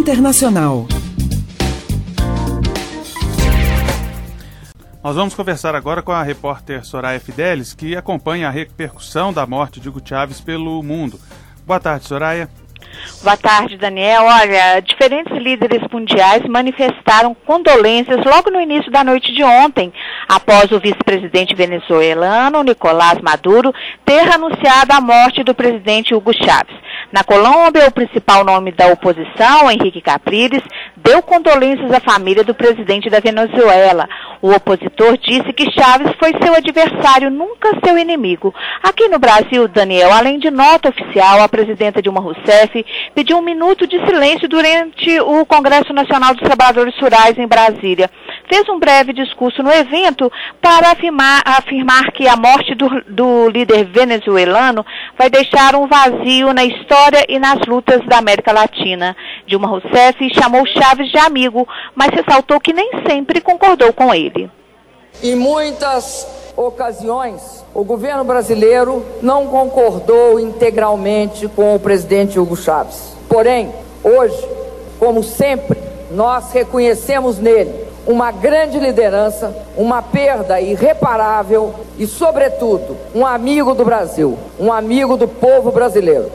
internacional. Nós vamos conversar agora com a repórter Soraya Fidelis, que acompanha a repercussão da morte de Hugo Chávez pelo mundo. Boa tarde, Soraya. Boa tarde, Daniel. Olha, diferentes líderes mundiais manifestaram condolências logo no início da noite de ontem, após o vice-presidente venezuelano, Nicolás Maduro, ter anunciado a morte do presidente Hugo Chávez. Na Colômbia, o principal nome da oposição, Henrique Capriles, deu condolências à família do presidente da Venezuela. O opositor disse que Chávez foi seu adversário, nunca seu inimigo. Aqui no Brasil, Daniel, além de nota oficial, a presidenta Dilma Rousseff pediu 1 minuto de silêncio durante o Congresso Nacional dos Trabalhadores Rurais em Brasília. Fez um breve discurso no evento para afirmar que a morte do líder venezuelano vai deixar um vazio na história e nas lutas da América Latina. Dilma Rousseff chamou Chávez de amigo, mas ressaltou que nem sempre concordou com ele. Em muitas ocasiões, o governo brasileiro não concordou integralmente com o presidente Hugo Chávez. Porém, hoje, como sempre, nós reconhecemos nele uma grande liderança, uma perda irreparável e, sobretudo, um amigo do Brasil, um amigo do povo brasileiro.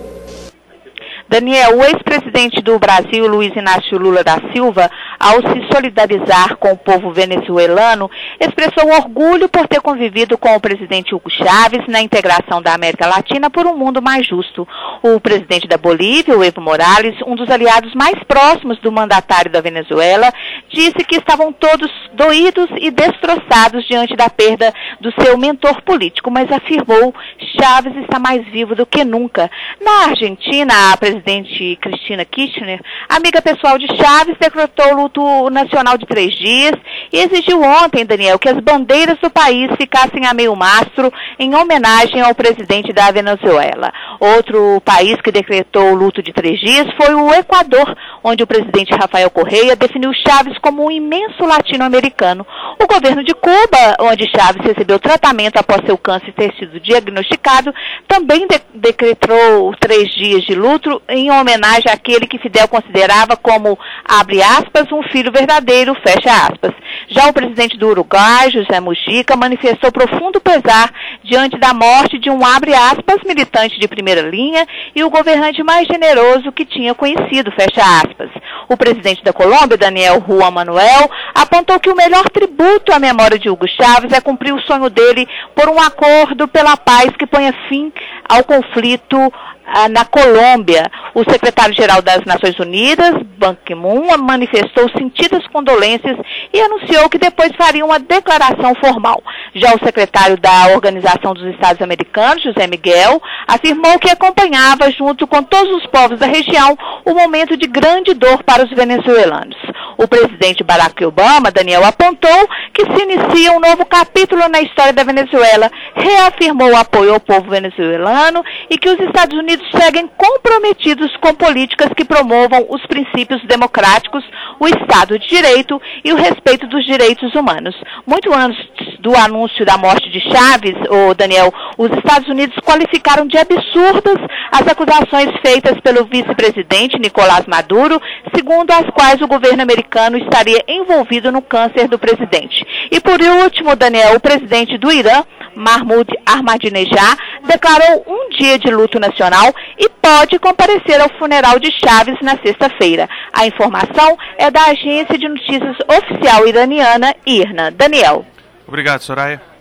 Daniel, o ex-presidente do Brasil, Luiz Inácio Lula da Silva, ao se solidarizar com o povo venezuelano, expressou orgulho por ter convivido com o presidente Hugo Chávez na integração da América Latina por um mundo mais justo. O presidente da Bolívia, o Evo Morales, um dos aliados mais próximos do mandatário da Venezuela, disse que estavam todos doídos e destroçados diante da perda do seu mentor político, mas afirmou Chávez está mais vivo do que nunca. Na Argentina, a presidente Cristina Kirchner, amiga pessoal de Chávez, decretou luto nacional de 3 dias e exigiu ontem, Daniel, que as bandeiras do país ficassem a meio mastro em homenagem ao presidente da Venezuela. Outro país que decretou luto de 3 dias foi o Equador, onde o presidente Rafael Correa definiu Chávez como um imenso latino-americano. O governo de Cuba, onde Chávez recebeu tratamento após seu câncer ter sido diagnosticado, também decretou 3 dias de luto em homenagem àquele que Fidel considerava como, abre aspas, um filho verdadeiro, fecha aspas. Já o presidente do Uruguai, José Mujica, manifestou profundo pesar diante da morte de um, abre aspas, militante de primeira linha e o governante mais generoso que tinha conhecido, fecha aspas. O presidente da Colômbia, Daniel Juan Manuel, apontou que o melhor tributo à memória de Hugo Chávez é cumprir o sonho dele por um acordo pela paz que ponha fim ao conflito na Colômbia. O secretário-geral das Nações Unidas, Ban Ki-moon, manifestou sentidas condolências e anunciou que depois faria uma declaração formal. Já o secretário da Organização dos Estados Americanos, José Miguel, afirmou que acompanhava, junto com todos os povos da região, o momento de grande dor para os venezuelanos. O presidente Barack Obama, Daniel, apontou que se inicia um novo capítulo na história da Venezuela, reafirmou o apoio ao povo venezuelano e que os Estados Unidos seguem comprometidos com políticas que promovam os princípios democráticos, o Estado de Direito e o respeito dos direitos humanos. Muito antes do anúncio da morte de Chávez, Daniel, os Estados Unidos qualificaram de absurdas as acusações feitas pelo vice-presidente Nicolás Maduro, segundo as quais o governo americano estaria envolvido no câncer do presidente. E por último, Daniel, o presidente do Irã, Mahmoud Ahmadinejad, declarou um dia de luto nacional e pode comparecer ao funeral de Chávez na sexta-feira. A informação é da agência de notícias oficial iraniana, IRNA. Daniel. Obrigado, Soraya.